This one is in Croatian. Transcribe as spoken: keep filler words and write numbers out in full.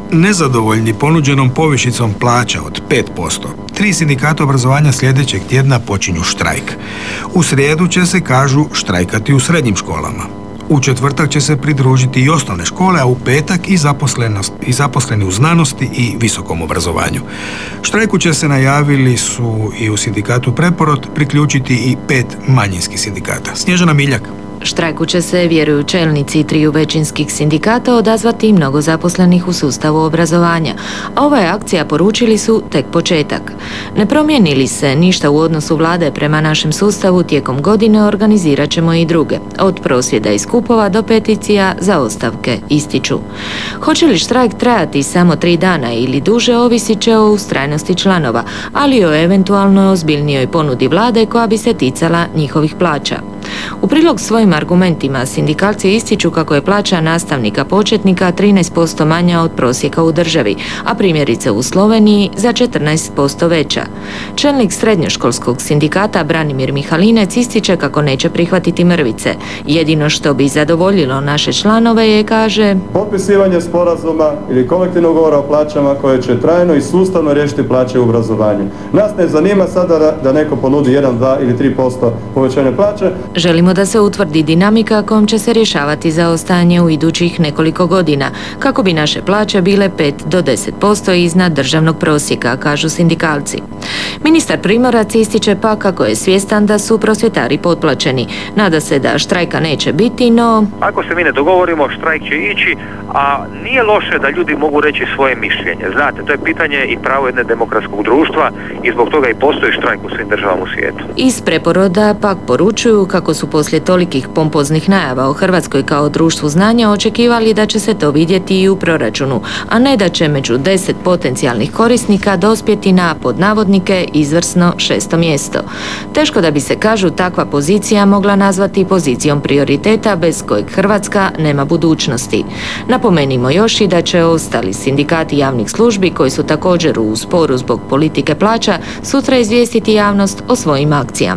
Nezadovoljni ponuđenom povišicom plaća od pet posto, tri sindikata obrazovanja sljedećeg tjedna počinju štrajk. U srijedu će se, kažu, štrajkati u srednjim školama. U četvrtak će se pridružiti i osnovne škole, a u petak i, i zaposleni u znanosti i visokom obrazovanju. Štrajku će se, najavili su i u sindikatu Preporod, priključiti i pet manjinskih sindikata. Snježana Miljak. Štrajku će se, vjeruju čelnici triju većinskih sindikata, odazvati mnogo zaposlenih u sustavu obrazovanja, a ova je akcija, poručili su, tek početak. Ne promijeni li se ništa u odnosu vlade prema našem sustavu, tijekom godine organizirat ćemo i druge, od prosvjeda i skupova do peticija za ostavke, ističu. Hoće li štrajk trajati samo tri dana ili duže, ovisit će o ustrajnosti članova, ali i o eventualno ozbiljnijoj ponudi vlade koja bi se ticala njihovih plaća. U prilog svojim argumentima sindikalci ističu kako je plaća nastavnika početnika trinaest posto manja od prosjeka u državi, a primjerice u Sloveniji za četrnaest posto veća. Čelnik srednjoškolskog sindikata Branimir Mihalinec ističe kako neće prihvatiti mrvice. Jedino što bi zadovoljilo naše članove je, kaže, potpisivanje sporazuma ili kolektivnog ugovora o plaćama koje će trajno i sustavno riješiti plaće u obrazovanju. Nas ne zanima sada da, da neko ponudi jedan, dva ili tri posto povećanja plaće. Želimo da se utvrdi dinamika kojom će se rješavati zaostajanje u idućih nekoliko godina, kako bi naše plaće bile pet do deset posto iznad državnog prosjeka, kažu sindikalci. Ministar Primorac ističe pa kako je svjestan da su prosvjetari potplaćeni. Nada se da štrajka neće biti, no... Ako se mi ne dogovorimo, štrajk će ići, a nije loše da ljudi mogu reći svoje mišljenje. Znate, to je pitanje i pravo jedne demokratskog društva i zbog toga i postoji štrajk u svim državama u svijetu. Iz Preporoda pak poručuju kako su poslije tolikih pompoznih najava o Hrvatskoj kao društvu znanja očekivali da će se to vidjeti i u proračunu, a ne da će među deset potencijalnih korisnika dospjeti na, pod navodnike, izvrsno šesto mjesto. Teško da bi se, kažu, takva pozicija mogla nazvati pozicijom prioriteta bez kojeg Hrvatska nema budućnosti. Napomenimo još i da će ostali sindikati javnih službi, koji su također u sporu zbog politike plaća, sutra izvijestiti javnost o svojim akcijama.